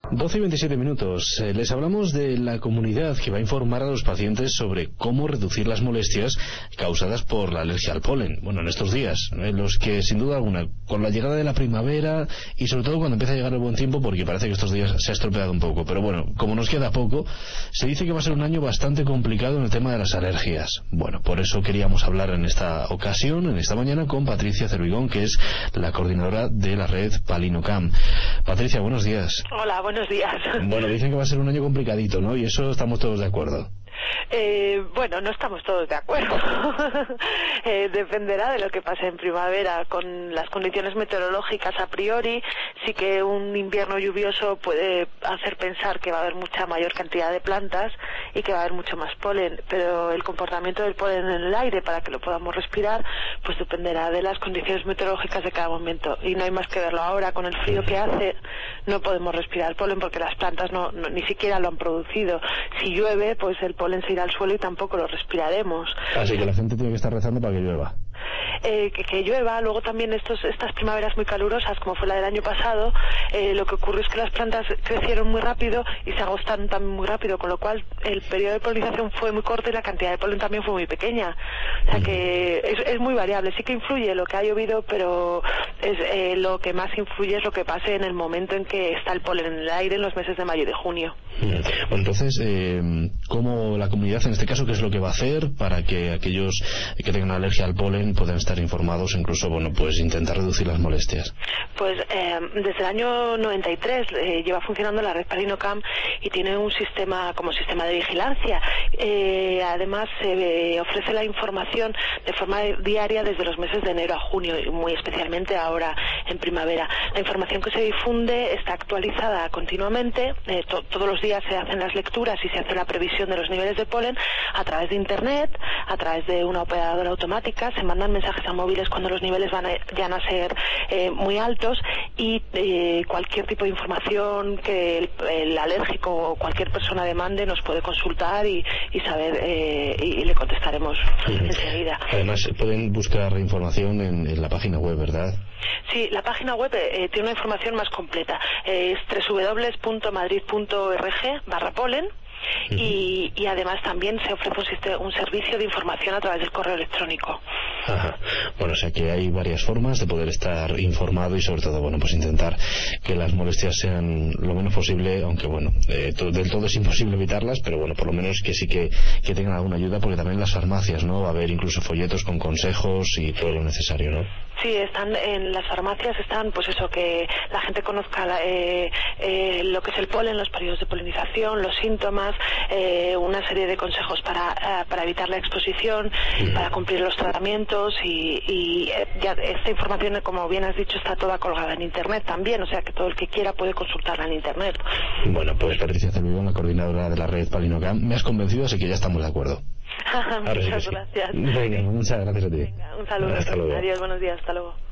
12 y 27 minutos. Les hablamos de la comunidad que va a informar a los pacientes sobre cómo reducir las molestias causadas por la alergia al polen. Bueno, en estos días, en los que sin duda alguna, con la llegada de la primavera y sobre todo cuando empieza a llegar el buen tiempo, porque parece que estos días se ha estropeado un poco, pero bueno, como nos queda poco, se dice que va a ser un año bastante complicado en el tema de las alergias. Bueno, por eso queríamos hablar en esta ocasión, en esta mañana, con Patricia Cervigón, que es la coordinadora de la red PalinoCam. Patricia, buenos días. Hola, buenos días. Bueno, dicen que va a ser un año complicadito, ¿no? Y eso estamos todos de acuerdo. Bueno, no estamos todos de acuerdo. Dependerá de lo que pase en primavera. Con las condiciones meteorológicas a priori, sí que un invierno lluvioso puede hacer pensar que va a haber mucha mayor cantidad de plantas y que va a haber mucho más polen, pero el comportamiento del polen en el aire para que lo podamos respirar, pues dependerá de las condiciones meteorológicas de cada momento. Y no hay más que verlo ahora, con el frío que hace, no podemos respirar polen porque las plantas ni siquiera lo han producido. Si llueve, pues el polen se irá al suelo y tampoco lo respiraremos. Así que la gente tiene que estar rezando para que llueva. Que llueva. Luego también estas primaveras muy calurosas, como fue la del año pasado, lo que ocurre es que las plantas crecieron muy rápido y se agostaron también muy rápido, con lo cual el periodo de polinización fue muy corto y la cantidad de polen también fue muy pequeña. O sea que es muy variable. Sí que influye lo que ha llovido, pero lo que más influye es lo que pase en el momento en que está el polen en el aire, en los meses de mayo y de junio. Bueno, entonces, ¿cómo la comunidad, en este caso, qué es lo que va a hacer para que aquellos que tengan alergia al polen puedan estar informados, incluso, bueno, pues intentar reducir las molestias? Pues desde el año 93 lleva funcionando la red PalinoCam y tiene un sistema como sistema de vigilancia. Además, ofrece la información de forma diaria desde los meses de enero a junio y muy especialmente ahora en primavera. La información que se difunde está actualizada continuamente. Todos los días se hacen las lecturas y se hace la previsión de los niveles de polen a través de Internet, a través de una operadora automática. Se mandan mensajes a móviles cuando los niveles van a ser muy altos y cualquier tipo de información que el alérgico o cualquier persona demande nos puede consultar y saber y le contestaremos enseguida. Además, pueden buscar información en la página web, ¿verdad? Sí, la página web tiene una información más completa. Es www.madrid.org/polen. Y además también se ofrece un servicio de información a través del correo electrónico. Ajá. Bueno, o sea que hay varias formas de poder estar informado y sobre todo, bueno, pues intentar que las molestias sean lo menos posible, aunque bueno, del todo es imposible evitarlas, pero bueno, por lo menos que sí que tengan alguna ayuda, porque también en las farmacias, ¿no? Va a haber incluso folletos con consejos y todo lo necesario, ¿no? Sí, en las farmacias están, pues eso, que la gente conozca lo que es el polen, los periodos de polinización, los síntomas, una serie de consejos para evitar la exposición, para cumplir los tratamientos y ya esta información, como bien has dicho, está toda colgada en Internet también, o sea que todo el que quiera puede consultarla en Internet. Bueno, pues Patricia Cervigón, la coordinadora de la red PalinoCam, me has convencido, así que ya estamos de acuerdo. Muchas gracias. Venga, muchas gracias a ti. Venga, un saludo. Hasta luego. Adiós, buenos días, hasta luego.